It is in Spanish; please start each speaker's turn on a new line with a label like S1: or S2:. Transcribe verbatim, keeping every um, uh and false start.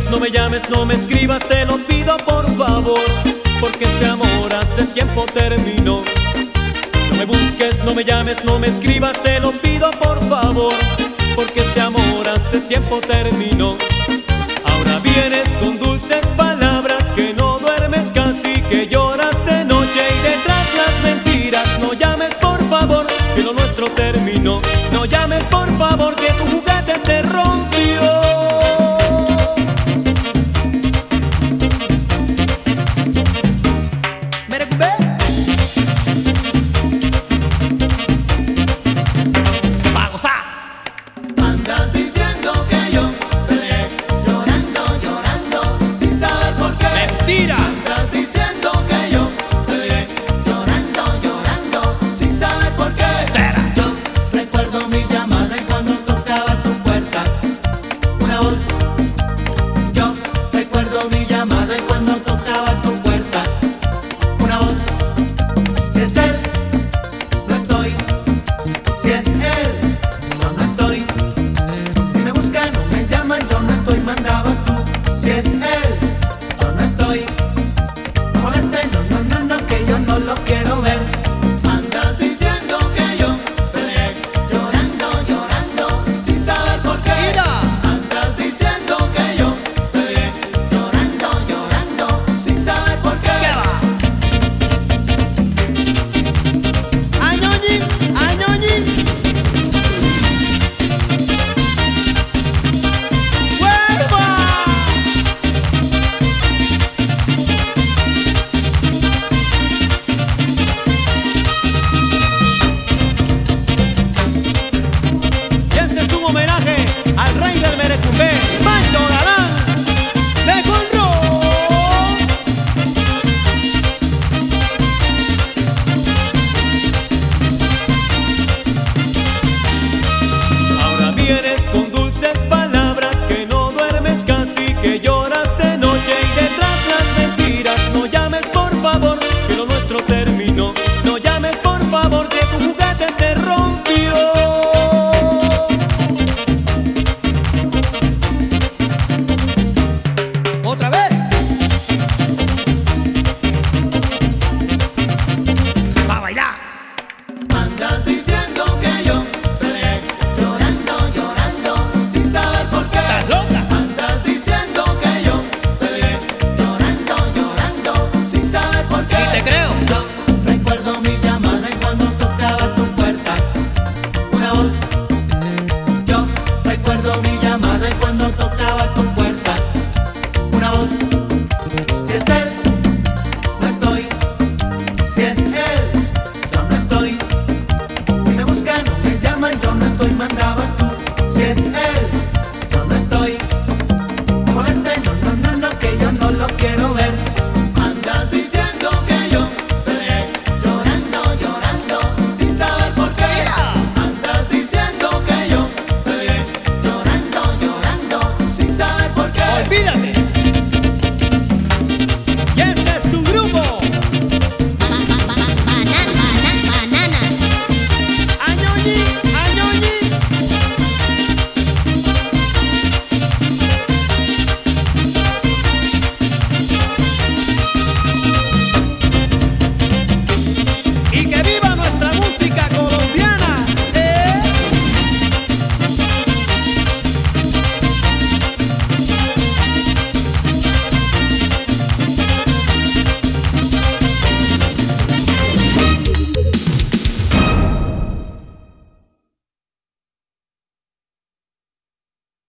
S1: no me llames, no me escribas, te lo pido por favor, porque este amor hace tiempo terminó. No me busques, no me llames, no me escribas, te lo pido por favor, porque este amor hace tiempo terminó. Ahora vienes con dulces palabras, que no duermes casi, que lloras de noche y detrás las mentiras. No llames por favor, que lo nuestro terminó. No llames por favor, que tu